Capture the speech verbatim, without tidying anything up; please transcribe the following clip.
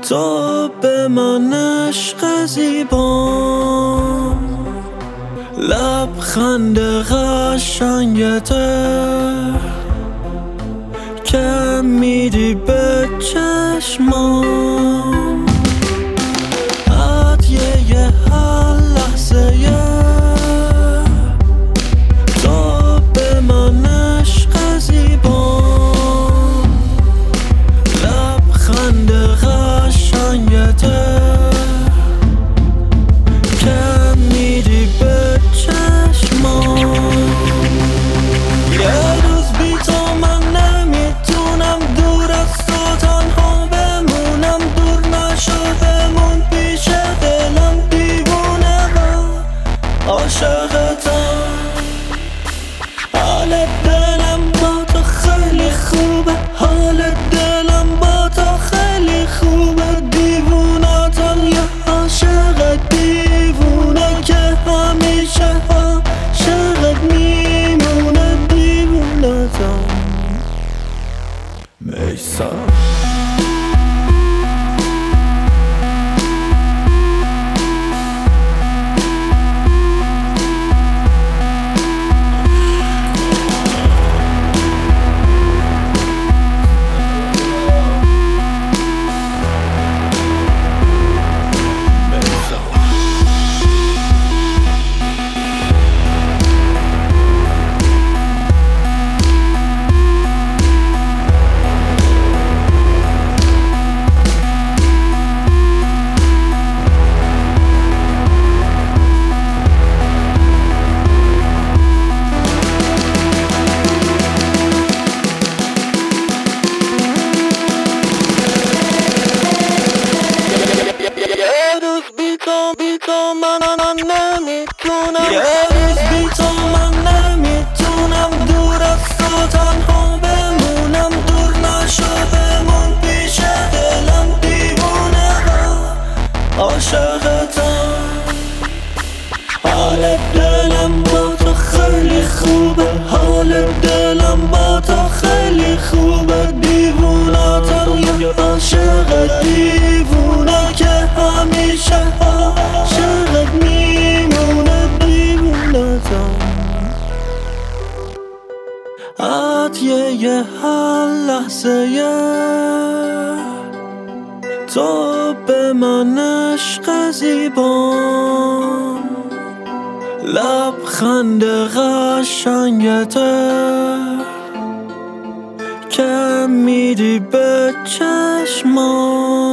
تو به من عشق زیبام، لبخند قشنگته که میدی به چشمام، عطیه هر لحظه تو به من عشق زیبام، لبخند قشنگته که میدی به چشمام. یه روز بی تو من نمیتونم دور از تو تنها بمونم، دور نشو بمون پیش دلم، دیوونه و عاشقتم. حال دلم با تو خیلی خوبه، حال دلم با تو خیلی خوبه، دیوونتم یه عاشق دیوونه که همیشه عاشقت میمونه، دیوونتم. میثم بی تو من نمیتونم، یه روز بی تو من نمیتونم دور از تو تنها بمونم، دور نشو بمون پیش دلم، دیوونه و عاشقتم. حال دلم با تو خیلی خوبه، حال دلم با تو خیلی خوبه، دیوونتم یه عاشق دیوونه که همیشه عاشقت میمونه، دیوونتم. عطیه هر لحظه تو به من عشق زیبام، لبخند قشنگته که میدی به چشمام.